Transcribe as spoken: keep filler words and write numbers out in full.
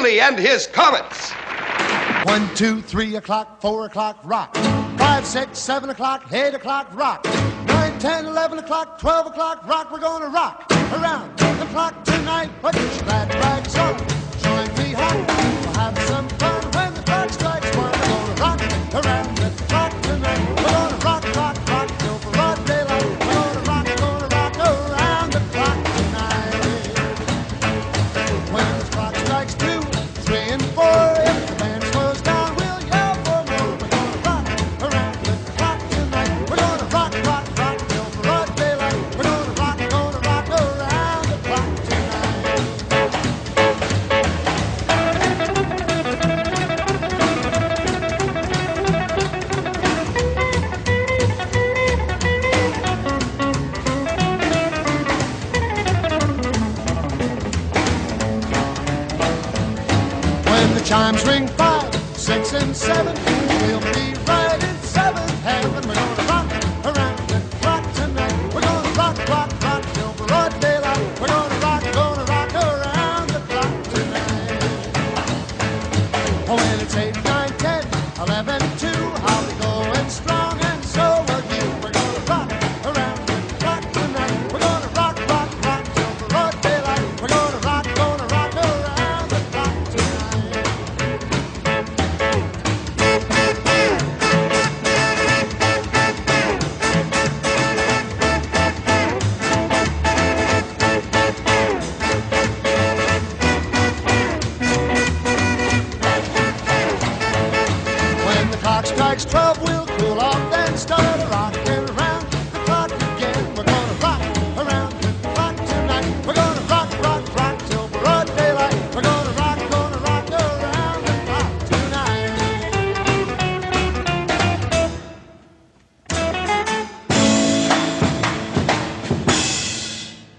Cayley and his Comets. One, two, three o'clock, four o'clock, rock. Five, six, seven o'clock, eight o'clock, rock. Nine, ten, eleven o'clock, twelve o'clock, rock. We're gonna rock around the clock tonight. Put your glad rags on, join me home. We'll have some fun when the clock strikes one. We're gonna rock around the clock tonight. We're gonna rock, rock, rock till broad daylight. We're gonna rock, gonna rock around the clock tonight. When the clock strikes two, three, and four, if the band slows down, we'll yell for more. We're gonna rock around the clock tonight. We're gonna rock, rock, rock till broad daylight. We're gonna rock, gonna rock around the clock tonight. When the chimes ring five, six, and seven, we'll be right in seventh heaven. We're gonna rock around the clock tonight. We're gonna rock, rock, rock till broad daylight. We're gonna rock, gonna rock around the clock tonight. Oh, when it's eight, nine, ten, eleven, two, I'll be going strong, and so will you. We're gonna rock around the clock tonight. We're gonna rock, rock, rock till broad daylight. We're gonna rock, gonna rock around the clock tonight. When the clock strikes twelve